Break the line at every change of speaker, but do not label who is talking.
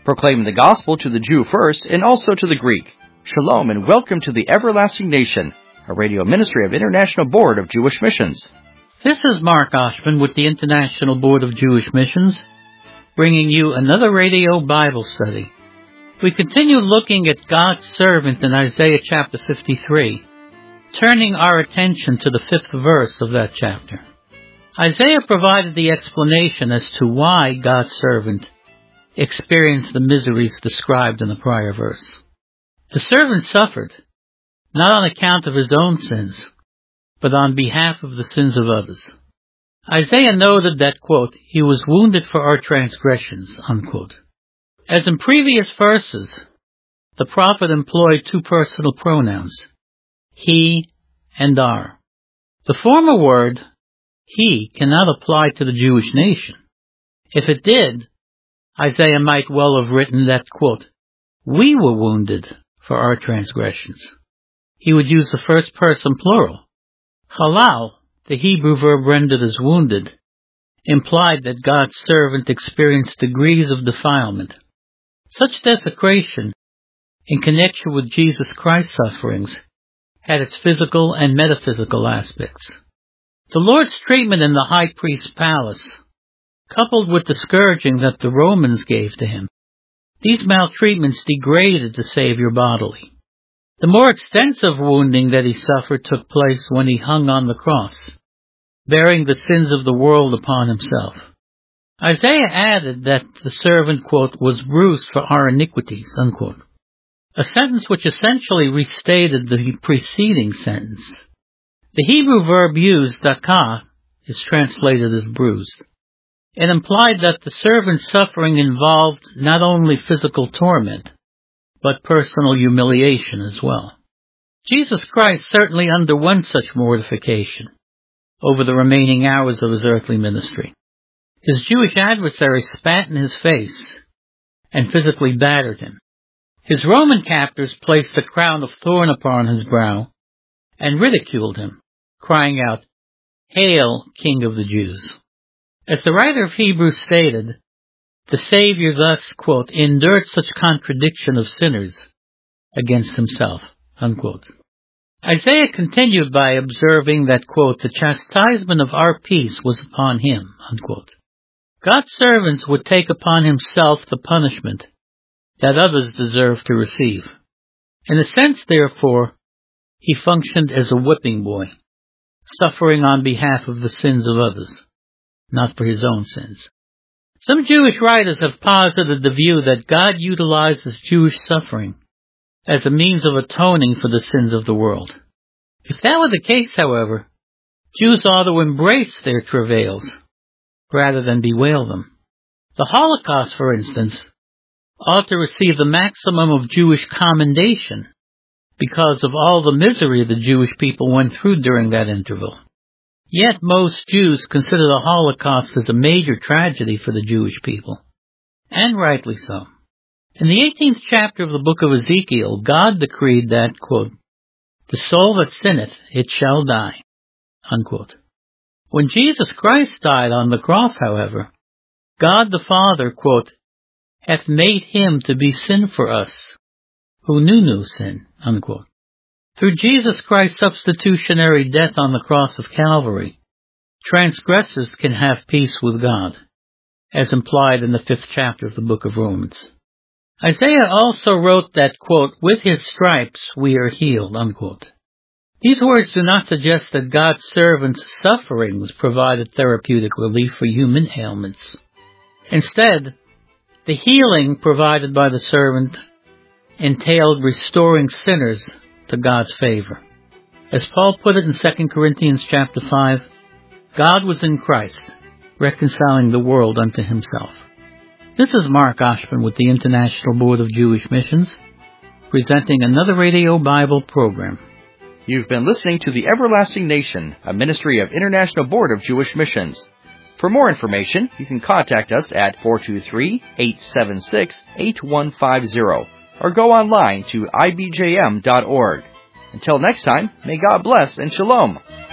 proclaiming the gospel to the Jew first and also to the Greek. Shalom and welcome to the Everlasting Nation, a radio ministry of International Board of Jewish Missions.
This is Mark Oshman with the International Board of Jewish Missions, bringing you another radio Bible study. We continue looking at God's servant in Isaiah chapter 53, turning our attention to the 5th verse of that chapter. Isaiah provided the explanation as to why God's servant experienced the miseries described in the prior verse. The servant suffered, not on account of his own sins, but on behalf of the sins of others. Isaiah noted that, quote, he was wounded for our transgressions, unquote. As in previous verses, the prophet employed two personal pronouns, he and our. The former word, he, cannot apply to the Jewish nation. If it did, Isaiah might well have written that, quote, we were wounded for our transgressions. He would use the first person plural. Halal, the Hebrew verb rendered as wounded, implied that God's servant experienced degrees of defilement. Such desecration, in connection with Jesus Christ's sufferings, had its physical and metaphysical aspects. The Lord's treatment in the high priest's palace, coupled with the scourging that the Romans gave to him, these maltreatments degraded the Savior bodily. The more extensive wounding that he suffered took place when he hung on the cross, bearing the sins of the world upon himself. Isaiah added that the servant, quote, was bruised for our iniquities, unquote, a sentence which essentially restated the preceding sentence. The Hebrew verb used, dakah, is translated as bruised. It implied that the servant's suffering involved not only physical torment, but personal humiliation as well. Jesus Christ certainly underwent such mortification over the remaining hours of his earthly ministry. His Jewish adversaries spat in his face and physically battered him. His Roman captors placed a crown of thorn upon his brow and ridiculed him, crying out, "Hail, King of the Jews!" As the writer of Hebrews stated, the Savior thus, quote, endured such contradiction of sinners against himself, unquote. Isaiah continued by observing that, quote, the chastisement of our peace was upon him, unquote. God's servants would take upon himself the punishment that others deserve to receive. In a sense, therefore, he functioned as a whipping boy, suffering on behalf of the sins of others, not for his own sins. Some Jewish writers have posited the view that God utilizes Jewish suffering as a means of atoning for the sins of the world. If that were the case, however, Jews ought to embrace their travails rather than bewail them. The Holocaust, for instance, ought to receive the maximum of Jewish commendation because of all the misery the Jewish people went through during that interval. Yet most Jews consider the Holocaust as a major tragedy for the Jewish people, and rightly so. In the 18th chapter of the book of Ezekiel, God decreed that, quote, the soul that sinneth, it shall die, unquote. When Jesus Christ died on the cross, however, God the Father, quote, hath made him to be sin for us, who knew no sin, unquote. Through Jesus Christ's substitutionary death on the cross of Calvary, transgressors can have peace with God, as implied in the 5th chapter of the book of Romans. Isaiah also wrote that, quote, with his stripes we are healed, unquote. These words do not suggest that God's servant's sufferings provided therapeutic relief for human ailments. Instead, the healing provided by the servant entailed restoring sinners to God's favor. As Paul put it in 2 Corinthians chapter 5, God was in Christ, reconciling the world unto himself. This is Mark Oshman with the International Board of Jewish Missions, presenting another Radio Bible program.
You've been listening to The Everlasting Nation, a ministry of International Board of Jewish Missions. For more information, you can contact us at 423-876-8150 or go online to ibjm.org. Until next time, may God bless and shalom.